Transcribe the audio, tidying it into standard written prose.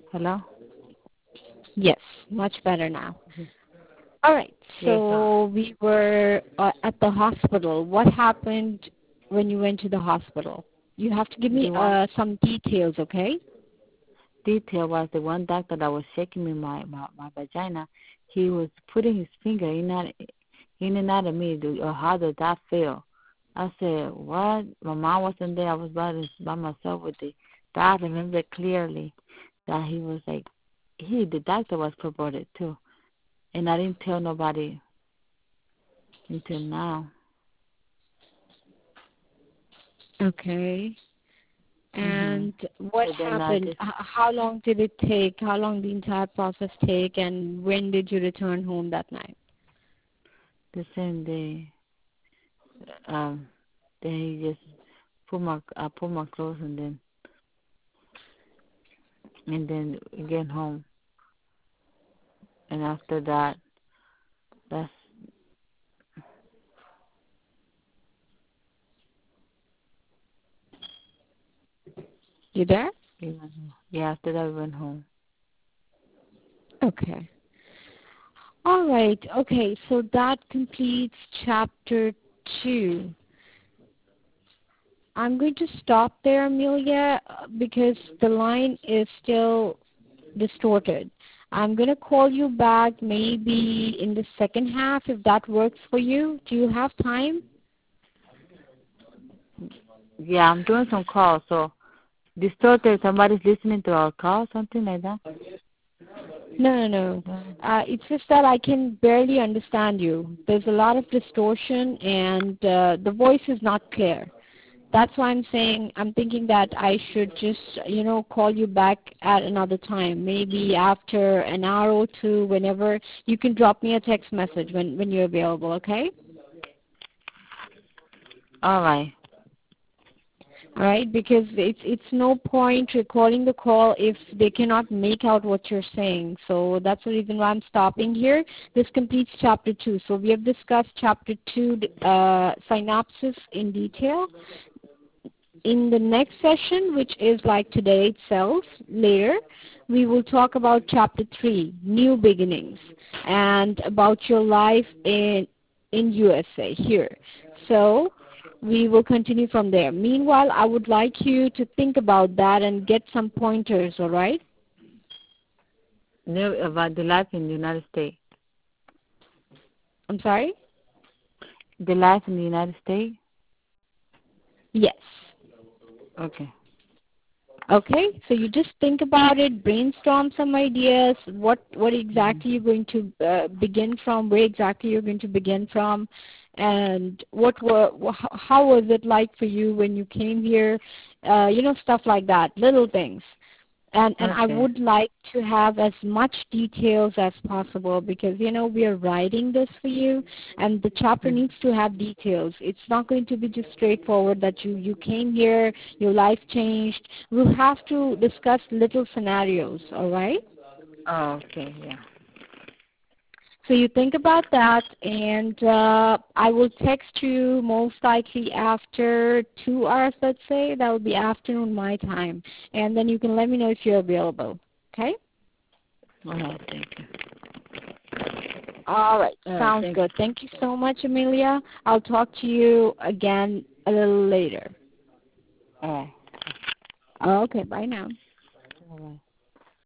Hello? Yes, much better now. Mhm. All right. Yes, So we were at the hospital. What happened when you went to the hospital? You have to give me the one some details, okay? detail was the one doctor that was shaking me my vagina. He was putting his finger in and out of me. How did that feel? I said, what? My mom wasn't there. I was by myself with the doctor. I remember clearly that he was like, the doctor was perverted too. And I didn't tell nobody until now. Okay. Mhm. And what So then I happened? just How long did it take? How long the entire process take? And when did you return home that night? the same day, um, then he just I put my clothes and then get home. And after that, that's You there? yeah. After that, we went home. Okay. All right. Okay. So that completes chapter 2. I'm going to stop there, Amelia, because the line is still distorted. I'm going to call you back maybe in the second half if that works for you. Do you have time? Yeah, I'm doing some calls. So distorted. Somebody's listening to our call, something like that. No, no, no. No. It's just that I can barely understand you. There's a lot of distortion and the voice is not clear. That's why I'm thinking that I should just, call you back at another time, maybe after an hour or two, whenever. You can drop me a text message when you're available, okay? All right. All right, because it's no point recording the call if they cannot make out what you're saying. So that's the reason why I'm stopping here. This completes chapter 2. So we have discussed chapter 2 synopsis in detail. In the next session, which is like today itself, later, we will talk about chapter 3, new beginnings, and about your life in USA here. So we will continue from there. Meanwhile, I would like you to think about that and get some pointers, all right? No, about the life in the United States. I'm sorry? The life in the United States. Yes. Okay. Okay, so you just think about it, brainstorm some ideas, what Mhm. exactly you're going to begin from, where exactly you're going to begin from, and how was it like for you when you came here, stuff like that, little things. And I Okay. would like to have as much details as possible because we are writing this for you, and the chapter Mhm. needs to have details. It's not going to be just straightforward that you came here, your life changed. We'll have to discuss little scenarios, all right? Oh, okay. Yeah. So you think about that, and I will text you most likely after 2 hours, let's say. That will be afternoon my time. And then you can let me know if you're available. Okay? All right. Thank you. All right. All right. Sounds Thank good. Thank you so much, Amelia. I'll talk to you again a little later. you. All right. Okay. Bye now. All right.